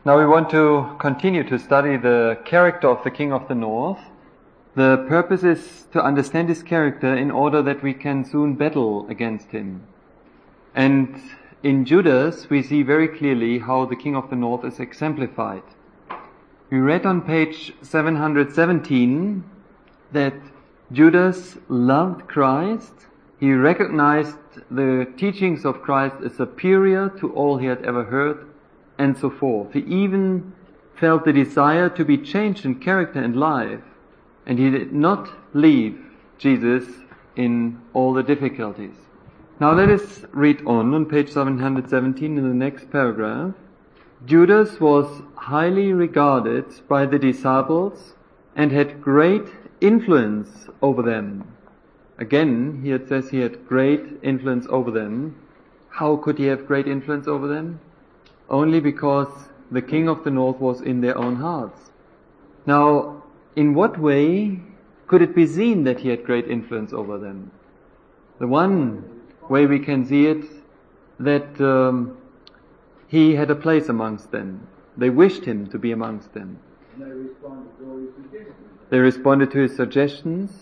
Now we want to continue to study the character of the King of the North. The purpose is to understand his character in order that we can soon battle against him. And in Judas we see very clearly how the King of the North is exemplified. We read on page 717 that Judas loved Christ. He recognized the teachings of Christ as superior to all he had ever heard, and so forth. He even felt the desire to be changed in character and life, and he did not leave Jesus in all the difficulties. Now let us read on page 717 in the next paragraph. Judas was highly regarded by the disciples and had great influence over them. Again, here it says he had great influence over them. How could he have great influence over them? Only because the King of the North was in their own hearts. Now, in what way could it be seen that he had great influence over them? The one way we can see it, that he had a place amongst them. They wished him to be amongst them. And they responded to all his suggestions. They responded to his suggestions.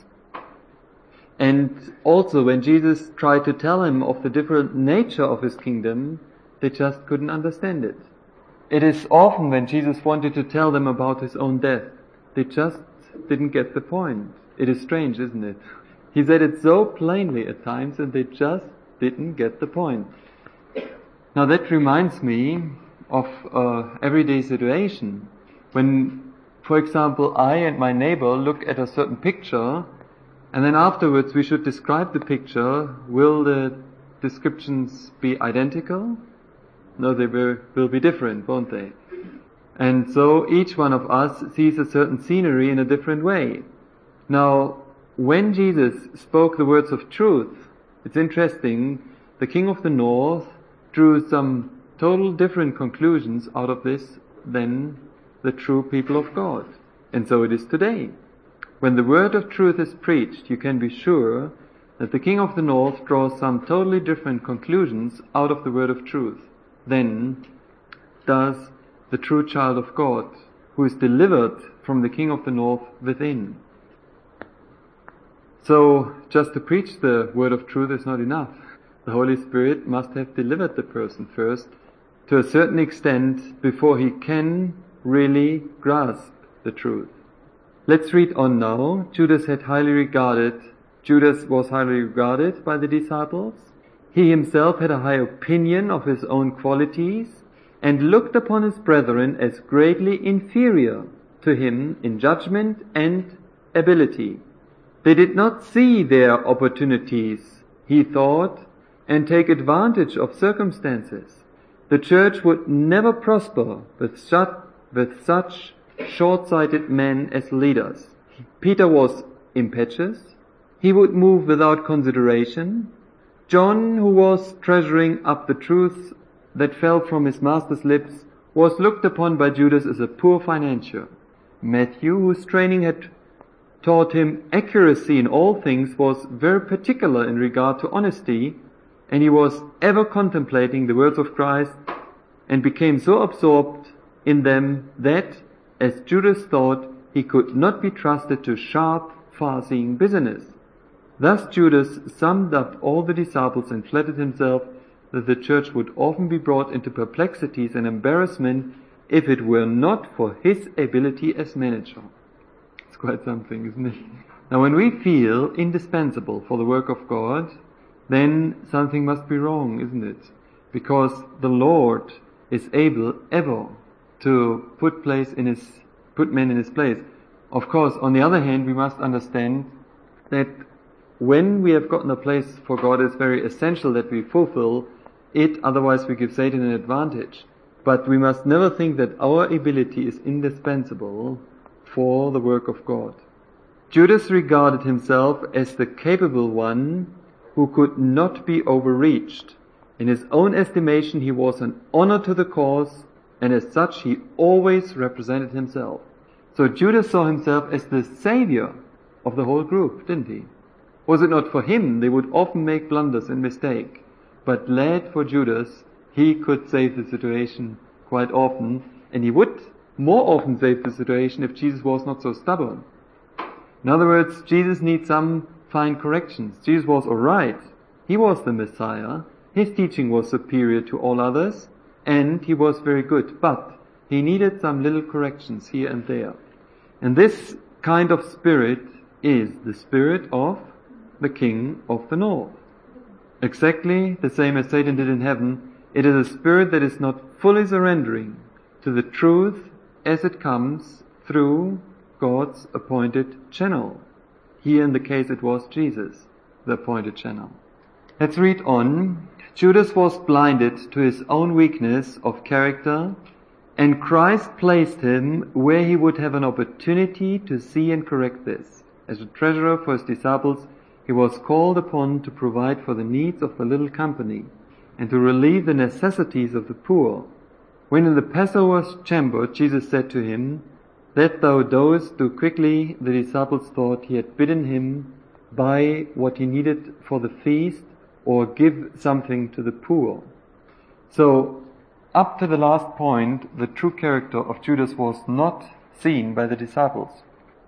And also when Jesus tried to tell him of the different nature of his kingdom, they just couldn't understand it. It is often when Jesus wanted to tell them about his own death, they just didn't get the point. It is strange, isn't it? He said it so plainly at times and they just didn't get the point. Now that reminds me of everyday situation. When, for example, I and my neighbor look at a certain picture, and then afterwards we should describe the picture, will the descriptions be identical? No, they will be different, won't they? And so each one of us sees a certain scenery in a different way. Now, when Jesus spoke the words of truth, it's interesting, the King of the North drew some total different conclusions out of this than the true people of God. And so it is today. When the word of truth is preached, you can be sure that the King of the North draws some totally different conclusions out of the word of truth than does the true child of God, who is delivered from the King of the North within. So, just to preach the word of truth is not enough. The Holy Spirit must have delivered the person first, to a certain extent, before he can really grasp the truth. Let's read on now. Judas was highly regarded by the disciples. He himself had a high opinion of his own qualities and looked upon his brethren as greatly inferior to him in judgment and ability. They did not see their opportunities, he thought, and take advantage of circumstances. The church would never prosper with such short-sighted men as leaders. Peter was impetuous. He would move without consideration. John, who was treasuring up the truths that fell from his master's lips, was looked upon by Judas as a poor financier. Matthew, whose training had taught him accuracy in all things, was very particular in regard to honesty, and he was ever contemplating the words of Christ and became so absorbed in them that, as Judas thought, he could not be trusted to sharp, far-seeing business. Thus Judas summed up all the disciples and flattered himself that the church would often be brought into perplexities and embarrassment if it were not for his ability as manager. It's quite something, isn't it? Now when we feel indispensable for the work of God, then something must be wrong, isn't it? Because the Lord is able ever to put men in his place. Of course, on the other hand, we must understand that when we have gotten a place for God, it's very essential that we fulfill it, otherwise we give Satan an advantage. But we must never think that our ability is indispensable for the work of God. Judas regarded himself as the capable one who could not be overreached. In his own estimation, he was an honor to the cause, and as such he always represented himself. So Judas saw himself as the savior of the whole group, didn't he? Was it not for him, they would often make blunders and mistake. But led for Judas, he could save the situation quite often. And he would more often save the situation if Jesus was not so stubborn. In other words, Jesus needs some fine corrections. Jesus was alright. He was the Messiah. His teaching was superior to all others, and he was very good. But he needed some little corrections here and there. And this kind of spirit is the spirit of the King of the North. Exactly the same as Satan did in heaven. It is a spirit that is not fully surrendering to the truth as it comes through God's appointed channel. Here in the case it was Jesus, the appointed channel. Let's read on. Judas was blinded to his own weakness of character, and Christ placed him where he would have an opportunity to see and correct this. As a treasurer for his disciples, he was called upon to provide for the needs of the little company and to relieve the necessities of the poor. When in the Passover chamber, Jesus said to him, "Let those do quickly," the disciples thought he had bidden him buy what he needed for the feast or give something to the poor. So, up to the last point, the true character of Judas was not seen by the disciples.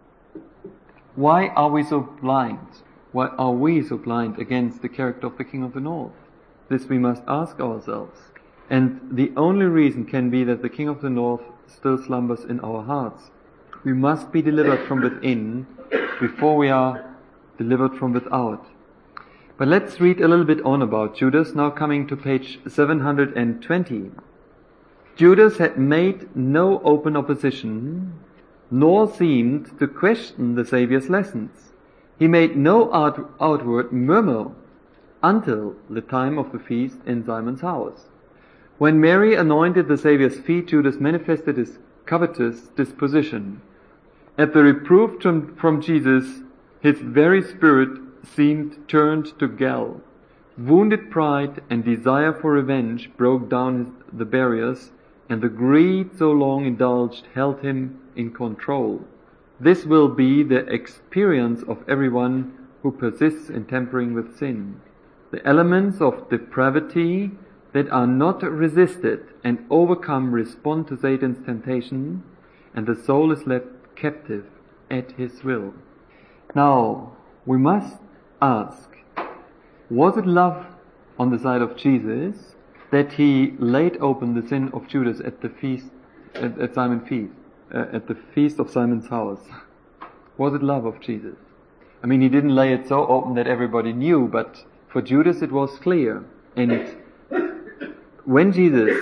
Why are we so blind? Why are we so blind against the character of the King of the North? This we must ask ourselves. And the only reason can be that the King of the North still slumbers in our hearts. We must be delivered from within before we are delivered from without. But let's read a little bit on about Judas, now coming to page 720. Judas had made no open opposition, nor seemed to question the Saviour's lessons. He made no outward murmur until the time of the feast in Simon's house. When Mary anointed the Saviour's feet, Judas manifested his covetous disposition. At the reproof from Jesus, his very spirit seemed turned to gall. Wounded pride and desire for revenge broke down the barriers, and the greed so long indulged held him in control. This will be the experience of everyone who persists in tampering with sin. The elements of depravity that are not resisted and overcome respond to Satan's temptation, and the soul is left captive at his will. Now, we must ask, was it love on the side of Jesus that he laid open the sin of Judas at the feast, at Simon's feast, at the feast of Simon's house? Was it love of Jesus? I mean, he didn't lay it so open that everybody knew, but for Judas it was clear. And when Jesus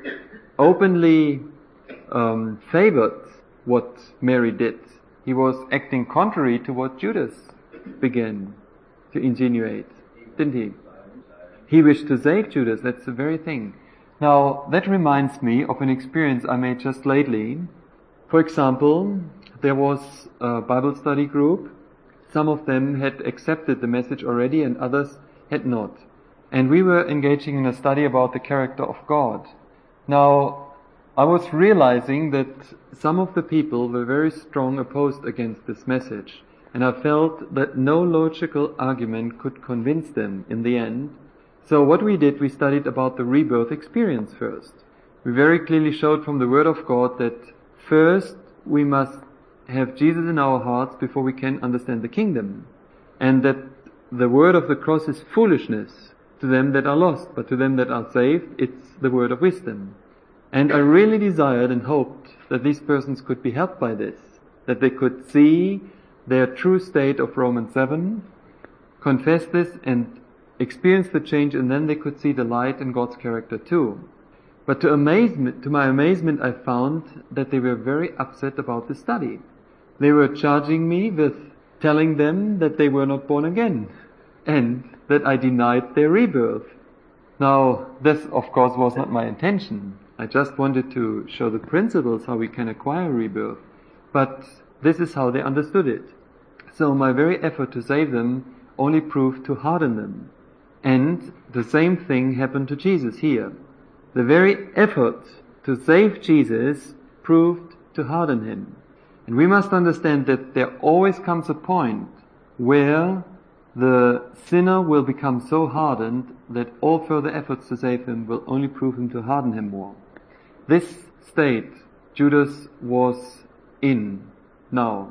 openly favored what Mary did, he was acting contrary to what Judas began to insinuate, didn't he? He wished to save Judas, that's the very thing. Now, that reminds me of an experience I made just lately. For example, there was a Bible study group. Some of them had accepted the message already and others had not. And we were engaging in a study about the character of God. Now, I was realizing that some of the people were very strong opposed against this message. And I felt that no logical argument could convince them in the end. So what we did, we studied about the rebirth experience first. We very clearly showed from the Word of God that first we must have Jesus in our hearts before we can understand the kingdom. And that the word of the cross is foolishness to them that are lost, but to them that are saved, it's the word of wisdom. And I really desired and hoped that these persons could be helped by this, that they could see their true state of Romans 7, confess this and experience the change, and then they could see the light in God's character too. But to my amazement, I found that they were very upset about the study. They were charging me with telling them that they were not born again, and that I denied their rebirth. Now, this of course was not my intention. I just wanted to show the principles how we can acquire rebirth. But this is how they understood it. So my very effort to save them only proved to harden them. And the same thing happened to Jesus here. The very effort to save Jesus proved to harden him. And we must understand that there always comes a point where the sinner will become so hardened that all further efforts to save him will only prove him to harden him more. This state Judas was in now.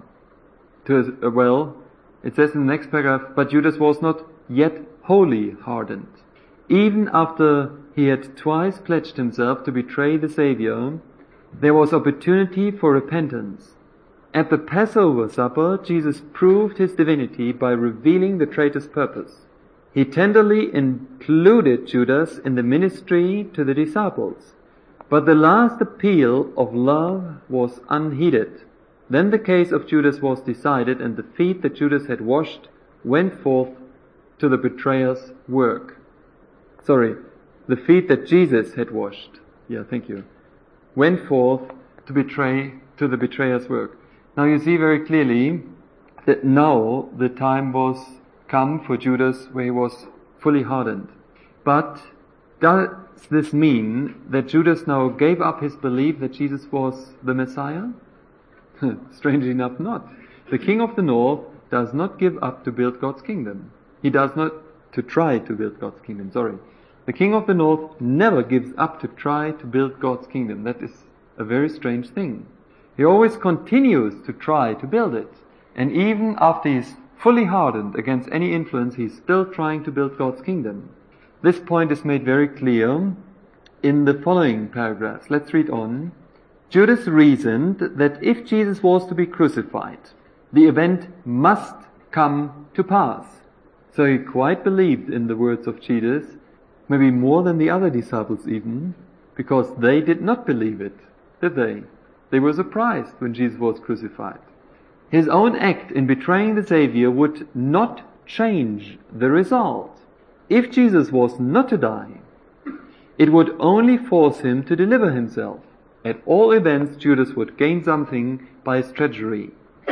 It says in the next paragraph, but Judas was not yet wholly hardened. Even after he had twice pledged himself to betray the Savior, there was opportunity for repentance. At the Passover supper, Jesus proved his divinity by revealing the traitor's purpose. He tenderly included Judas in the ministry to the disciples. But the last appeal of love was unheeded. Then the case of Judas was decided, and the feet that Judas had washed went forth to the betrayer's work. The feet that Jesus had washed, went forth to the betrayer's work. Now you see very clearly that now the time was come for Judas where he was fully hardened. But does this mean that Judas now gave up his belief that Jesus was the Messiah? Strangely enough, not. The king of the north does not give up to build God's kingdom. He does not to try to build God's kingdom, The king of the north never gives up to try to build God's kingdom. That is a very strange thing. He always continues to try to build it. And even after he is fully hardened against any influence, he is still trying to build God's kingdom. This point is made very clear in the following paragraphs. Let's read on. Judas reasoned that if Jesus was to be crucified, the event must come to pass. So he quite believed in the words of Judas, maybe more than the other disciples even, because they did not believe it, did they? They were surprised when Jesus was crucified. His own act in betraying the Savior would not change the result. If Jesus was not to die, it would only force him to deliver himself. At all events, Judas would gain something by his treachery.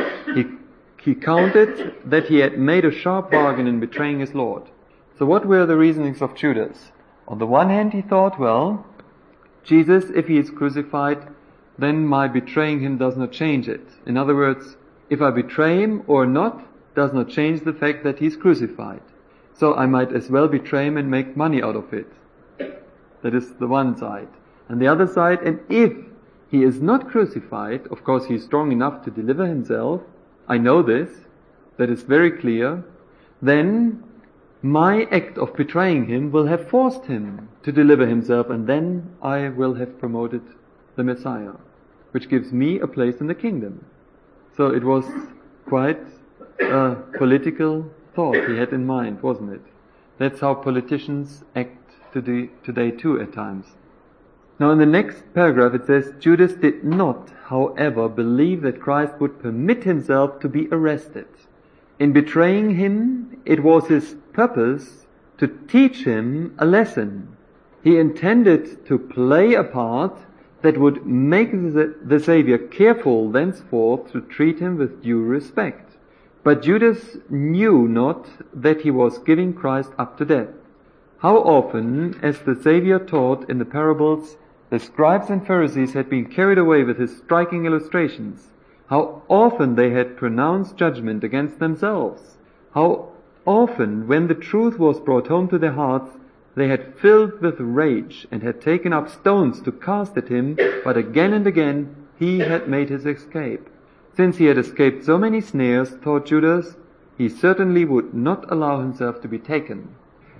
He counted that he had made a sharp bargain in betraying his Lord. So what were the reasonings of Judas? On the one hand, he thought, well, Jesus, if he is crucified, then my betraying him does not change it. In other words, if I betray him or not, does not change the fact that he's crucified. So I might as well betray him and make money out of it. That is the one side. And the other side, and if he is not crucified, of course he is strong enough to deliver himself, I know this, that is very clear, then my act of betraying him will have forced him to deliver himself, and then I will have promoted the Messiah, which gives me a place in the kingdom. So it was quite a political thought he had in mind, wasn't it? That's how politicians act today too at times. Now in the next paragraph it says, Judas did not, however, believe that Christ would permit himself to be arrested. In betraying him, it was his purpose to teach him a lesson. He intended to play a part that would make the Savior careful thenceforth to treat him with due respect. But Judas knew not that he was giving Christ up to death. How often, as the Savior taught in the parables, the scribes and Pharisees had been carried away with his striking illustrations. How often they had pronounced judgment against themselves. How often, when the truth was brought home to their hearts, they had filled with rage and had taken up stones to cast at him, but again and again he had made his escape. Since he had escaped so many snares, thought Judas, he certainly would not allow himself to be taken.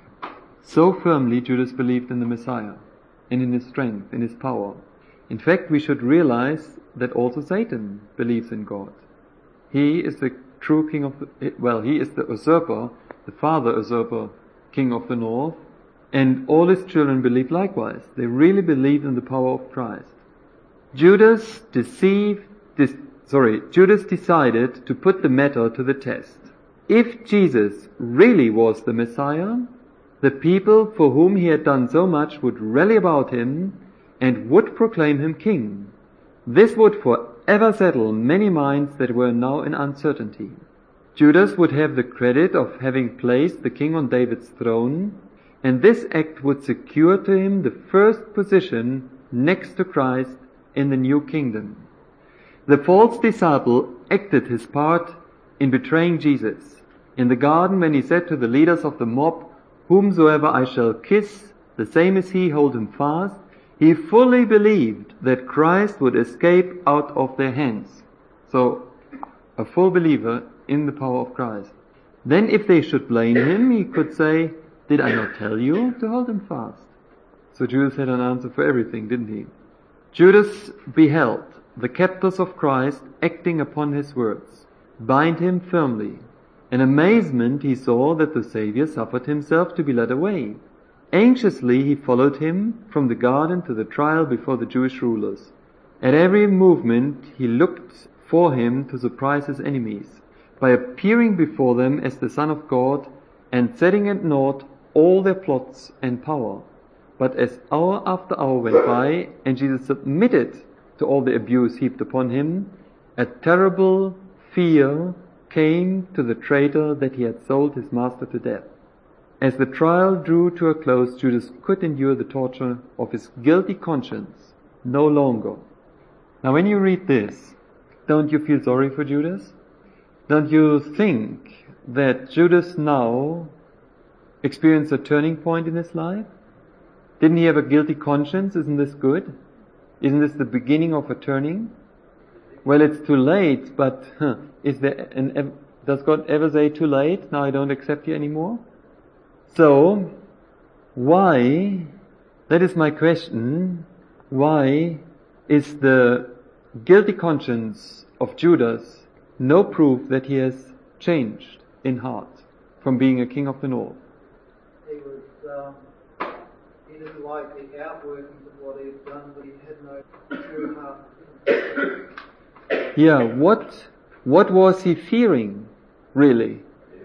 So firmly Judas believed in the Messiah, and in his strength, in his power. In fact, we should realize that also Satan believes in God. He is the true king of he is the usurper, the father usurper, king of the north, and all his children believe likewise. They really believe in the power of Christ. Judas decided to put the matter to the test. If Jesus really was the Messiah, the people for whom he had done so much would rally about him and would proclaim him king. This would forever settle many minds that were now in uncertainty. Judas would have the credit of having placed the king on David's throne, and this act would secure to him the first position next to Christ in the new kingdom. The false disciple acted his part in betraying Jesus. In the garden, when he said to the leaders of the mob, "Whomsoever I shall kiss, the same is he, hold him fast," He fully believed that Christ would escape out of their hands. So, a full believer in the power of Christ. Then if they should blame him, he could say, "Did I not tell you to hold him fast?" So Judas had an answer for everything, didn't he? Judas beheld the captors of Christ acting upon his words, bind him firmly. In amazement he saw that the Saviour suffered himself to be led away. Anxiously he followed him from the garden to the trial before the Jewish rulers. At every movement he looked for him to surprise his enemies, by appearing before them as the Son of God and setting at naught all their plots and power. But as hour after hour went by and Jesus submitted to all the abuse heaped upon him, a terrible fear came to the traitor that he had sold his master to death. As the trial drew to a close, Judas could endure the torture of his guilty conscience no longer. Now when you read this, don't you feel sorry for Judas? Don't you think that Judas now experienced a turning point in his life? Didn't he have a guilty conscience? Isn't this good? Isn't this the beginning of a turning? Well, it's too late, but does God ever say too late? Now I don't accept you anymore? So, why, that is my question, why is the guilty conscience of Judas no proof that he has changed in heart from being a king of the north? He didn't like the outworkings of what he had done, but he had no true heart. Yeah, what was he fearing, really?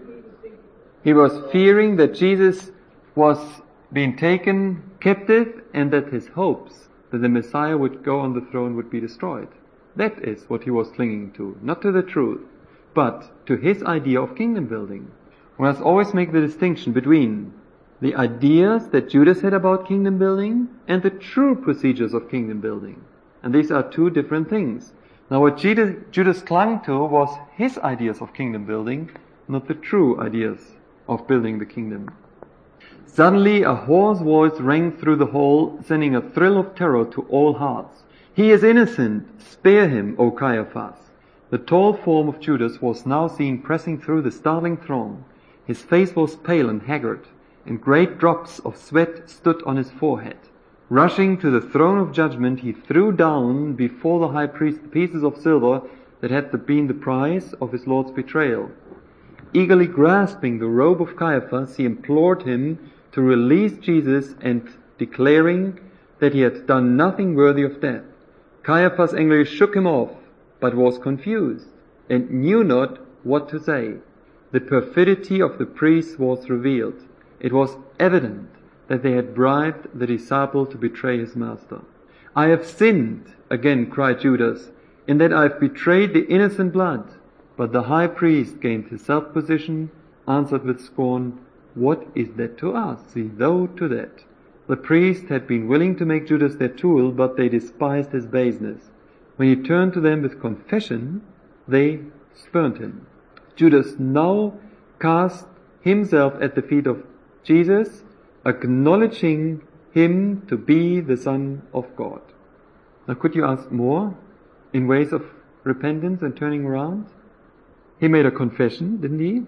He was fearing that Jesus was being taken captive and that his hopes that the Messiah would go on the throne would be destroyed. That is what he was clinging to, not to the truth, but to his idea of kingdom building. We must always make the distinction between the ideas that Judas had about kingdom building and the true procedures of kingdom building. And these are two different things. Now what Judas clung to was his ideas of kingdom building, not the true ideas of building the kingdom. Suddenly a hoarse voice rang through the hall, sending a thrill of terror to all hearts. "He is innocent! Spare him, O Caiaphas!" The tall form of Judas was now seen pressing through the startling throng. His face was pale and haggard, and great drops of sweat stood on his forehead. Rushing to the throne of judgment, he threw down before the high priest the pieces of silver that had been the price of his Lord's betrayal. Eagerly grasping the robe of Caiaphas, he implored him to release Jesus and declaring that he had done nothing worthy of death. Caiaphas angrily shook him off, but was confused and knew not what to say. The perfidy of the priests was revealed. It was evident that they had bribed the disciple to betray his master. "I have sinned," again cried Judas, "in that I have betrayed the innocent blood." But the high priest gained his self-possession, answered with scorn, "What is that to us? See thou to that." The priest had been willing to make Judas their tool, but they despised his baseness. When he turned to them with confession, they spurned him. Judas now cast himself at the feet of Jesus, acknowledging him to be the Son of God. Now could you ask more in ways of repentance and turning around? He made a confession, didn't he?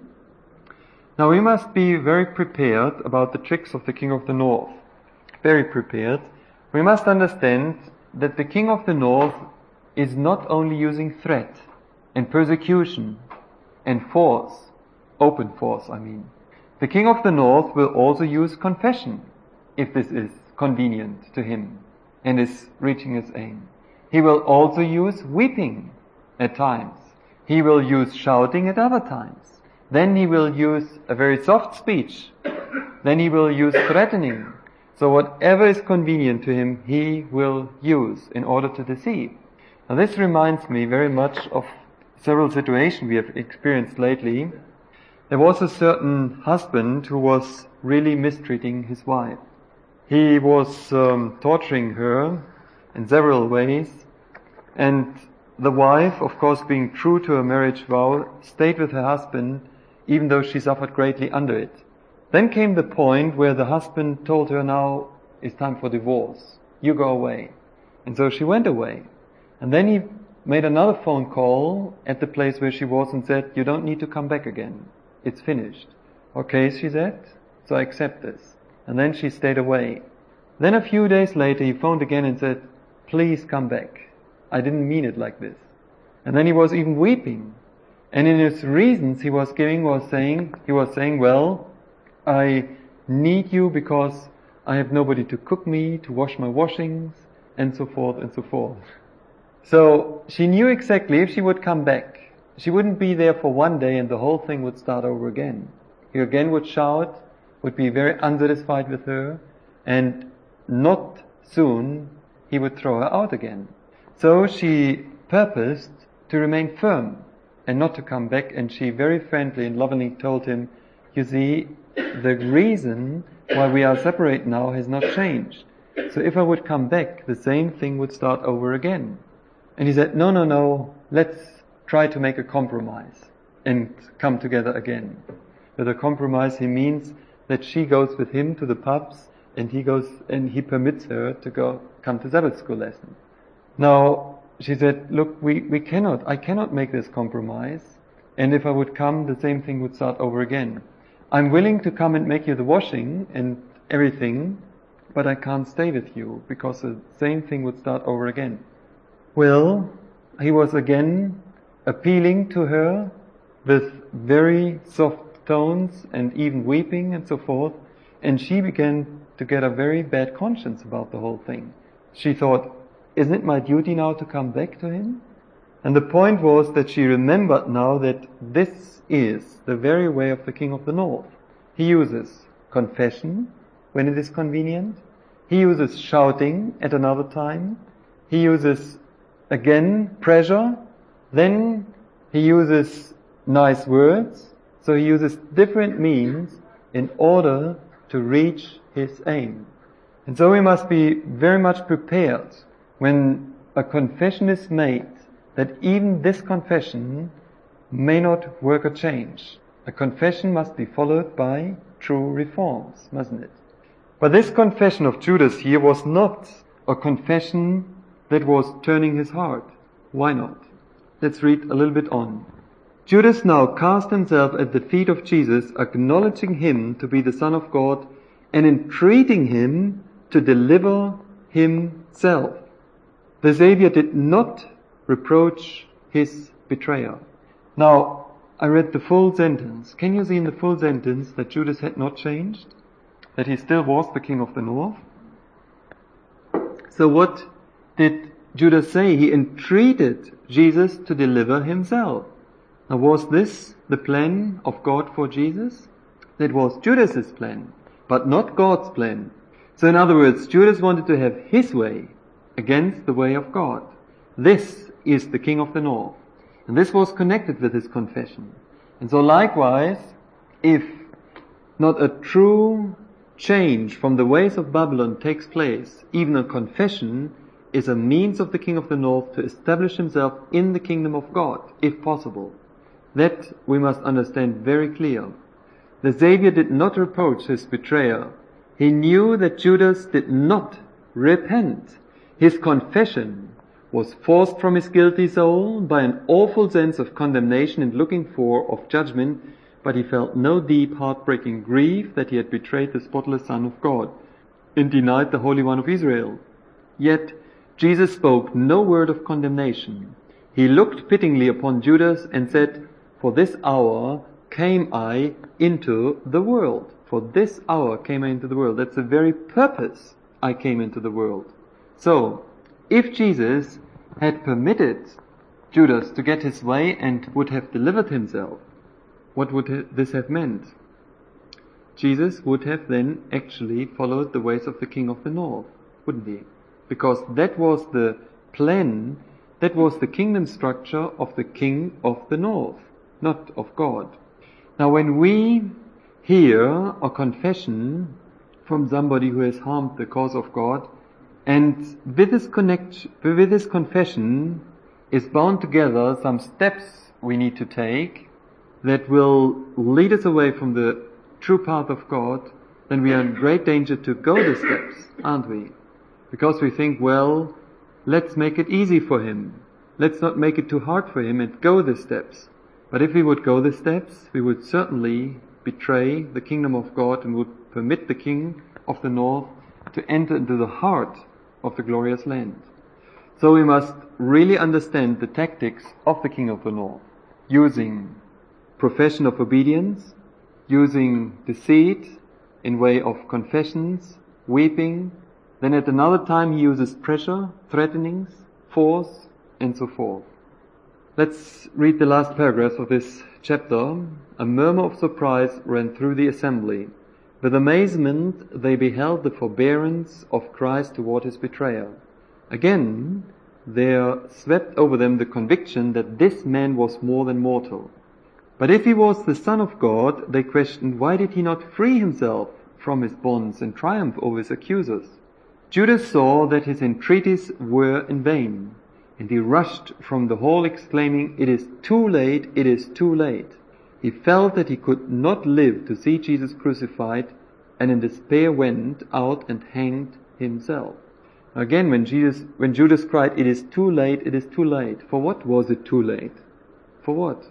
Now we must be very prepared about the tricks of the King of the North. Very prepared. We must understand that the King of the North is not only using threat and persecution and force, open force I mean. The King of the North will also use confession, if this is convenient to him and is reaching his aim. He will also use weeping at times. He will use shouting at other times. Then he will use a very soft speech. Then he will use threatening. So whatever is convenient to him, he will use in order to deceive. Now this reminds me very much of several situations we have experienced lately. There was a certain husband who was really mistreating his wife. He was torturing her in several ways, and the wife, of course being true to her marriage vow, stayed with her husband even though she suffered greatly under it. Then came the point where the husband told her, now it's time for divorce. you go away. And so she went away. And then he made another phone call at the place where she was and said, you don't need to come back again. It's finished. Okay, she said, so I accept this. And then she stayed away. Then a few days later he phoned again and said, please come back. I didn't mean it like this. And then he was even weeping. And in his reasons he was saying, well, I need you because I have nobody to cook me, to wash my washings, and so forth and so forth. So she knew exactly if she would come back, she wouldn't be there for one day and the whole thing would start over again. He again would shout, would be very unsatisfied with her, and not soon he would throw her out again. So she purposed to remain firm and not to come back, and she very friendly and lovingly told him, you see, the reason why we are separate now has not changed. So if I would come back, the same thing would start over again. And he said, no, let's try to make a compromise and come together again. With a compromise he means that she goes with him to the pubs and he permits her to come to Sabbath school lessons. Now, she said, look, I cannot make this compromise, and if I would come, the same thing would start over again. I'm willing to come and make you the washing and everything, but I can't stay with you, because the same thing would start over again. Well, he was again appealing to her with very soft tones and even weeping and so forth, and she began to get a very bad conscience about the whole thing. She thought, isn't it my duty now to come back to him? And the point was that she remembered now that this is the very way of the King of the North. He uses confession when it is convenient. He uses shouting at another time. He uses, again, pressure. Then he uses nice words. So he uses different means in order to reach his aim. And so we must be very much prepared when a confession is made, that even this confession may not work a change. A confession must be followed by true reforms, mustn't it? But this confession of Judas here was not a confession that was turning his heart. Why not? Let's read a little bit on. Judas now cast himself at the feet of Jesus, acknowledging him to be the Son of God and entreating him to deliver himself. The Savior did not reproach his betrayer. Now, I read the full sentence. Can you see in the full sentence that Judas had not changed? That he still was the King of the North? So what did Judas say? He entreated Jesus to deliver himself. Now, was this the plan of God for Jesus? That was Judas's plan, but not God's plan. So in other words, Judas wanted to have his way against the way of God. This is the King of the North. And this was connected with his confession. And so likewise, if not a true change from the ways of Babylon takes place, even a confession is a means of the King of the North to establish himself in the kingdom of God, if possible. That we must understand very clear. The Savior did not reproach his betrayer. He knew that Judas did not repent. His confession was forced from his guilty soul by an awful sense of condemnation and looking for of judgment, but he felt no deep, heartbreaking grief that he had betrayed the spotless Son of God and denied the Holy One of Israel. Yet Jesus spoke no word of condemnation. He looked pityingly upon Judas and said, "For this hour came I into the world." For this hour came I into the world. That's the very purpose I came into the world. So, if Jesus had permitted Judas to get his way and would have delivered himself, what would this have meant? Jesus would have then actually followed the ways of the King of the North, wouldn't he? Because that was the plan, that was the kingdom structure of the King of the North, not of God. Now when we hear a confession from somebody who has harmed the cause of God, and with this confession is bound together some steps we need to take that will lead us away from the true path of God, then we are in great danger to go the steps, aren't we? because we think, well, let's make it easy for him. Let's not make it too hard for him and go the steps. But if we would go the steps, we would certainly betray the kingdom of God and would permit the king of the north to enter into the heart of the glorious land. So we must really understand the tactics of the king of the north, using profession of obedience, using deceit in way of confessions, weeping. Then at another time he uses pressure, threatenings, force, and so forth. Let's read the last paragraph of this chapter. A murmur of surprise ran through the assembly. With amazement they beheld the forbearance of Christ toward his betrayer. Again, there swept over them the conviction that this man was more than mortal. But if he was the Son of God, they questioned, why did he not free himself from his bonds and triumph over his accusers? Judas saw that his entreaties were in vain, and he rushed from the hall exclaiming, "It is too late, it is too late." He felt that he could not live to see Jesus crucified, and in despair went out and hanged himself. Again, when Judas cried, "It is too late, it is too late," for what was it too late? For what?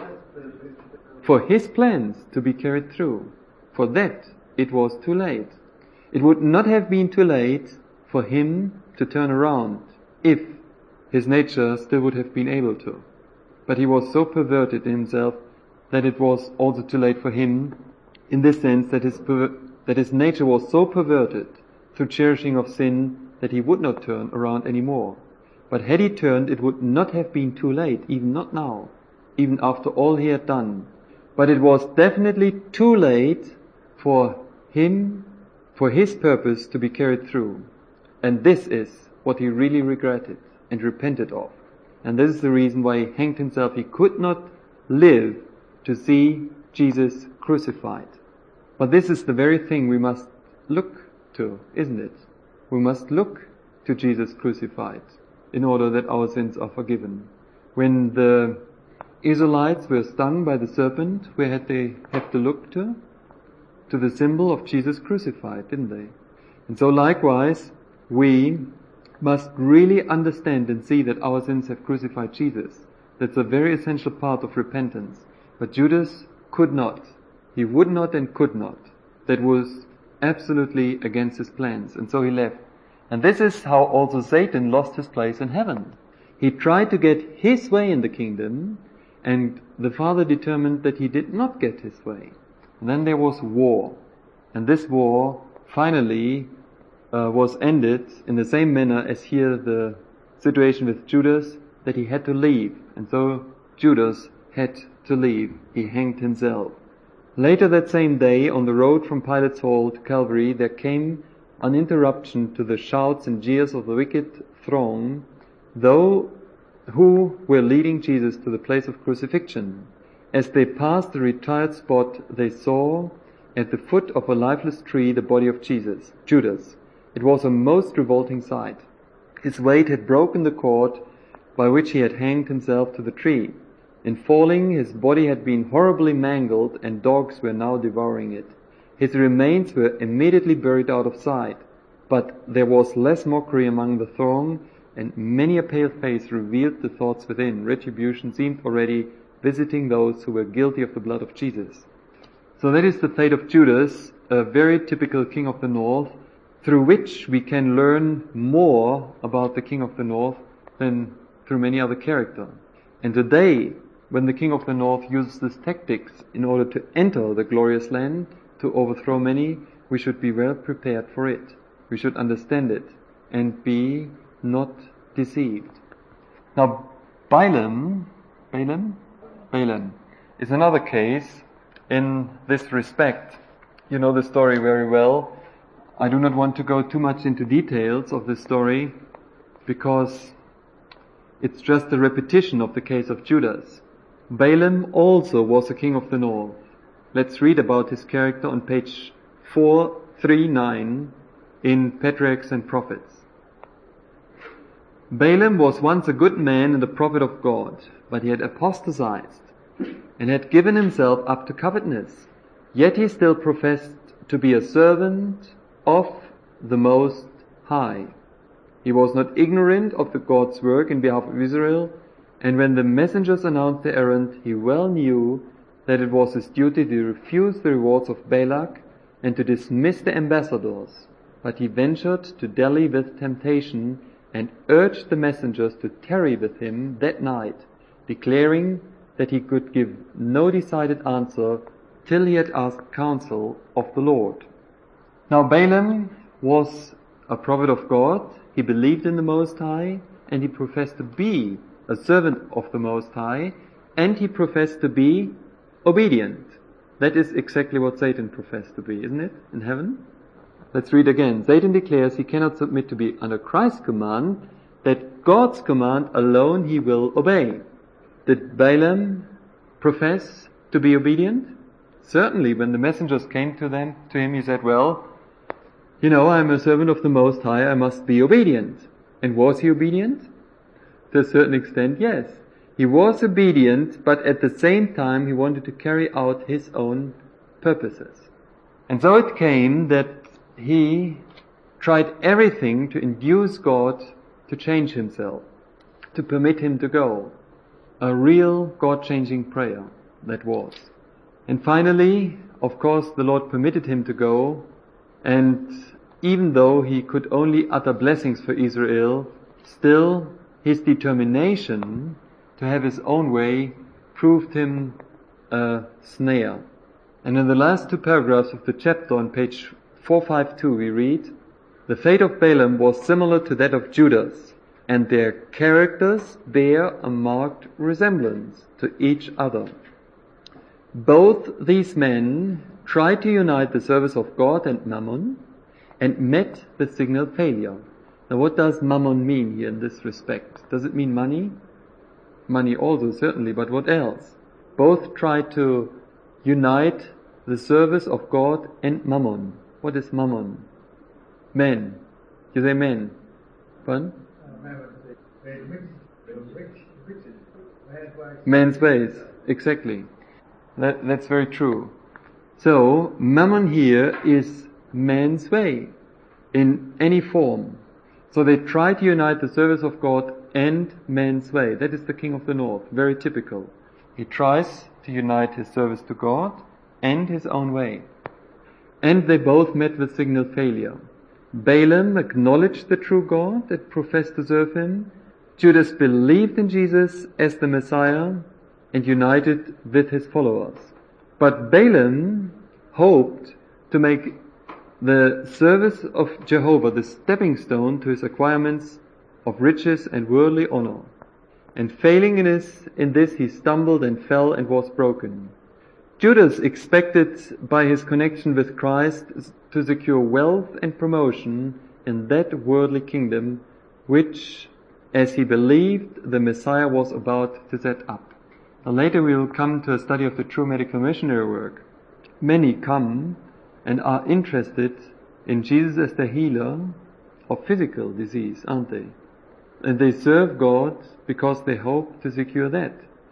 For his plans to be carried through. For that, it was too late. It would not have been too late for him to turn around, if his nature still would have been able to. But he was so perverted in himself that it was also too late for him, in this sense that his nature was so perverted through cherishing of sin that he would not turn around anymore. But had he turned, it would not have been too late, even not now, even after all he had done. But it was definitely too late for him, for his purpose to be carried through. And this is what he really regretted and repented of. And this is the reason why he hanged himself. He could not live to see Jesus crucified. But this is the very thing we must look to, isn't it? We must look to Jesus crucified in order that our sins are forgiven. When the Israelites were stung by the serpent, where had they have to look to? To the symbol of Jesus crucified, didn't they? And so likewise, we must really understand and see that our sins have crucified Jesus. That's a very essential part of repentance. But Judas could not. He would not and could not. That was absolutely against his plans. And so he left. And this is how also Satan lost his place in heaven. He tried to get his way in the kingdom, and the Father determined that he did not get his way. And then there was war. And this war finally was ended in the same manner as here the situation with Judas, that he had to leave. And so Judas had to leave. He hanged himself. Later that same day, on the road from Pilate's hall to Calvary, there came an interruption to the shouts and jeers of the wicked throng, who were leading Jesus to the place of crucifixion. As they passed the retired spot, they saw at the foot of a lifeless tree the body of Judas. It was a most revolting sight. His weight had broken the cord by which he had hanged himself to the tree. In falling, his body had been horribly mangled, and dogs were now devouring it. His remains were immediately buried out of sight. But there was less mockery among the throng, and many a pale face revealed the thoughts within. Retribution seemed already visiting those who were guilty of the blood of Jesus. So that is the fate of Judas, a very typical king of the north, through which we can learn more about the king of the north than through many other characters. And today, when the king of the north uses these tactics in order to enter the glorious land, to overthrow many, we should be well prepared for it. We should understand it and be not deceived. Now, Balaam is another case in this respect. You know the story very well. I do not want to go too much into details of this story, because it's just a repetition of the case of Judas. Balaam also was a king of the north. Let's read about his character on page 439 in Patriarchs and Prophets. Balaam was once a good man and a prophet of God, but he had apostatized and had given himself up to covetousness. Yet he still professed to be a servant of the Most High. He was not ignorant of the God's work in behalf of Israel, and when the messengers announced their errand, he well knew that it was his duty to refuse the rewards of Balak and to dismiss the ambassadors. But he ventured to dally with temptation and urged the messengers to tarry with him that night, declaring that he could give no decided answer till he had asked counsel of the Lord. Now Balaam was a prophet of God. He believed in the Most High, and he professed to be a servant of the Most High, and he professed to be obedient. That is exactly what Satan professed to be, isn't it, in heaven? Let's read again. Satan declares he cannot submit to be under Christ's command, that God's command alone he will obey. Did Balaam profess to be obedient? Certainly, when the messengers came to him, he said, well, you know, I'm a servant of the Most High, I must be obedient. And was he obedient? To a certain extent, yes. He was obedient, but at the same time he wanted to carry out his own purposes. And so it came that he tried everything to induce God to change himself, to permit him to go. A real God-changing prayer, that was. And finally, of course, the Lord permitted him to go, and even though he could only utter blessings for Israel, still his determination to have his own way proved him a snare. And in the last two paragraphs of the chapter on page 452 we read, the fate of Balaam was similar to that of Judas, and their characters bear a marked resemblance to each other. Both these men tried to unite the service of God and Mammon, and met with signal failure. Now what does Mammon mean here in this respect? Does it mean money? Money also, certainly, but what else? Both tried to unite the service of God and Mammon. What is Mammon? Men. You say men. Pardon? Man's ways. Exactly. That's very true. So, Mammon here is man's way in any form. So they try to unite the service of God and man's way. That is the king of the north, very typical. He tries to unite his service to God and his own way. And they both met with signal failure. Balaam acknowledged the true God and professed to serve him. Judas believed in Jesus as the Messiah and united with his followers. But Balaam hoped to make the service of Jehovah the stepping stone to his acquirements of riches and worldly honor. And failing in this he stumbled and fell and was broken. Judas expected by his connection with Christ to secure wealth and promotion in that worldly kingdom which, as he believed, the Messiah was about to set up. Now later we will come to a study of the true medical missionary work. Many come and are interested in Jesus as the healer of physical disease, aren't they? And they serve God because they hope to secure that.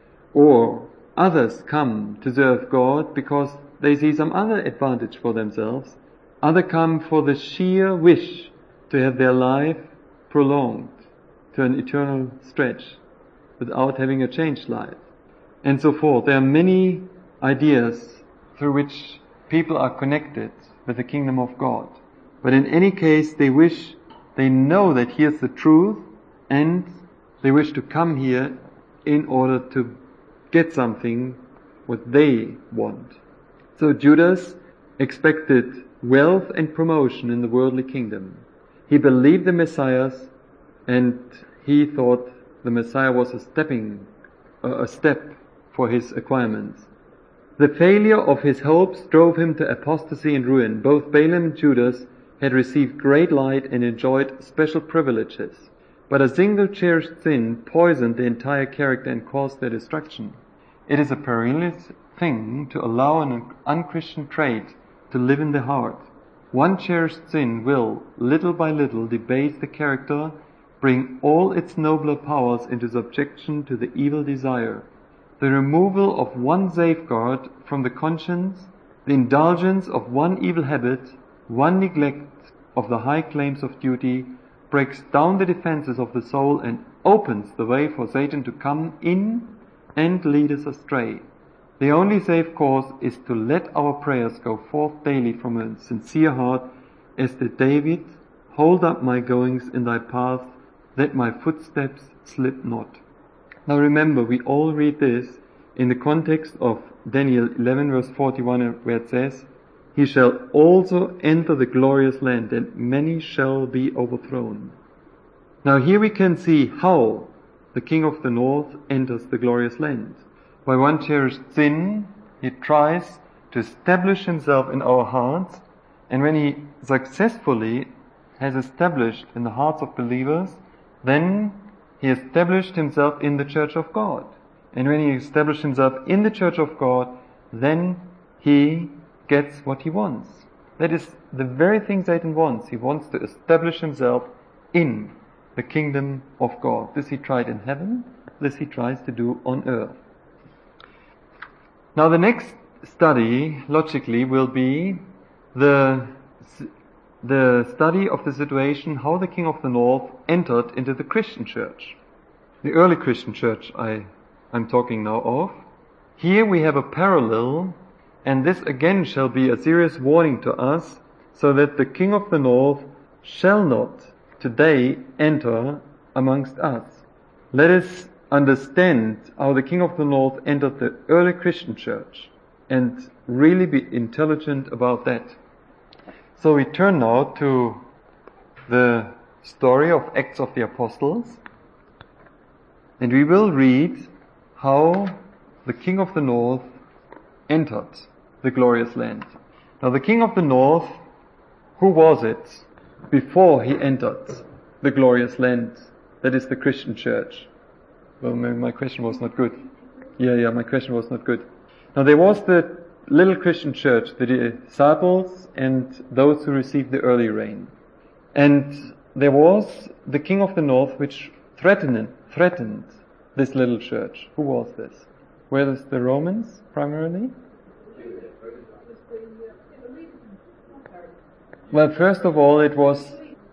Or others come to serve God because they see some other advantage for themselves. Others come for the sheer wish to have their life prolonged to an eternal stretch without having a changed life. And so forth. There are many ideas through which people are connected with the kingdom of God. But in any case, they know that here's the truth, and they wish to come here in order to get something what they want. So Judas expected wealth and promotion in the worldly kingdom. He believed the Messiah, and he thought the Messiah was a step for his acquirements. The failure of his hopes drove him to apostasy and ruin. Both Balaam and Judas had received great light and enjoyed special privileges. But a single cherished sin poisoned the entire character and caused their destruction. It is a perilous thing to allow an unchristian trait to live in the heart. One cherished sin will, little by little, debase the character, bring all its nobler powers into subjection to the evil desire. The removal of one safeguard from the conscience, the indulgence of one evil habit, one neglect of the high claims of duty, breaks down the defenses of the soul and opens the way for Satan to come in and lead us astray. The only safe course is to let our prayers go forth daily from a sincere heart, as did David, "Hold up my goings in thy path, that my footsteps slip not." Now remember, we all read this in the context of Daniel 11 verse 41, where it says, "He shall also enter the glorious land, and many shall be overthrown." Now here we can see how the King of the North enters the glorious land. By one cherished sin, he tries to establish himself in our hearts, and when he successfully has established in the hearts of believers, then he established himself in the church of God. And when he established himself in the church of God, then he gets what he wants. That is the very thing Satan wants. He wants to establish himself in the kingdom of God. This he tried in heaven, this he tries to do on earth. Now the next study, logically, will be the study of the situation how the King of the North entered into the Christian church. The early Christian church I'm talking now of. Here we have a parallel, and this again shall be a serious warning to us, so that the King of the North shall not today enter amongst us. Let us understand how the King of the North entered the early Christian church and really be intelligent about that. So we turn now to the story of Acts of the Apostles, and we will read how the King of the North entered the glorious land. Now the King of the North, who was it before he entered the glorious land, that is the Christian church? Well, maybe my question was not good. Yeah, my question was not good. Now there was the little Christian church, the disciples and those who received the early rain. And there was the King of the North which threatened this little church. Who was this? Were this the Romans primarily? Well, first of all it was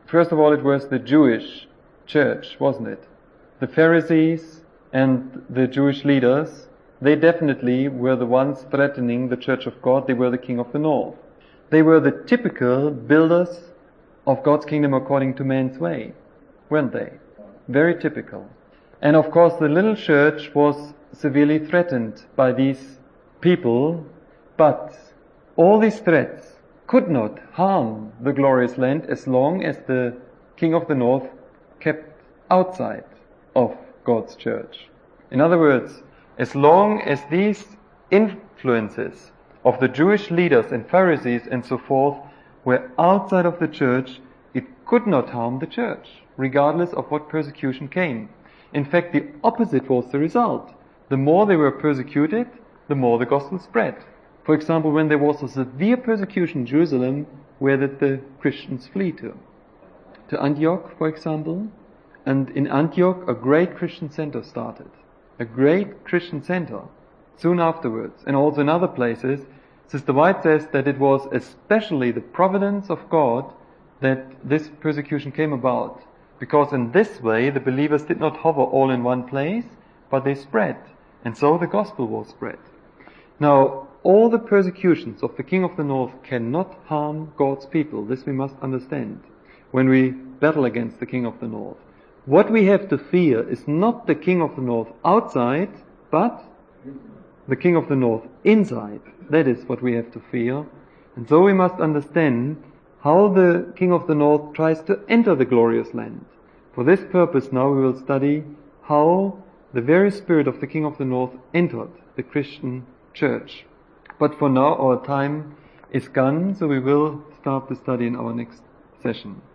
the Jewish church, wasn't it? The Pharisees and the Jewish leaders, they definitely were the ones threatening the Church of God. They were the King of the North. They were the typical builders of God's kingdom according to man's way, weren't they? Very typical. And of course the little church was severely threatened by these people, but all these threats could not harm the glorious land as long as the King of the North kept outside of God's church. In other words, as long as these influences of the Jewish leaders and Pharisees and so forth were outside of the church, it could not harm the church, regardless of what persecution came. In fact, the opposite was the result. The more they were persecuted, the more the gospel spread. For example, when there was a severe persecution in Jerusalem, where did the Christians flee to? To Antioch, for example. And in Antioch, a great Christian center started. A great Christian center. Soon afterwards, and also in other places, Sister White says that it was especially the providence of God that this persecution came about. Because in this way, the believers did not hover all in one place, but they spread. And so the gospel was spread. Now, all the persecutions of the King of the North cannot harm God's people. This we must understand when we battle against the King of the North. What we have to fear is not the King of the North outside, but the King of the North inside. That is what we have to fear. And so we must understand how the King of the North tries to enter the glorious land. For this purpose now we will study how the very spirit of the King of the North entered the Christian church. But for now our time is gone, so we will start the study in our next session.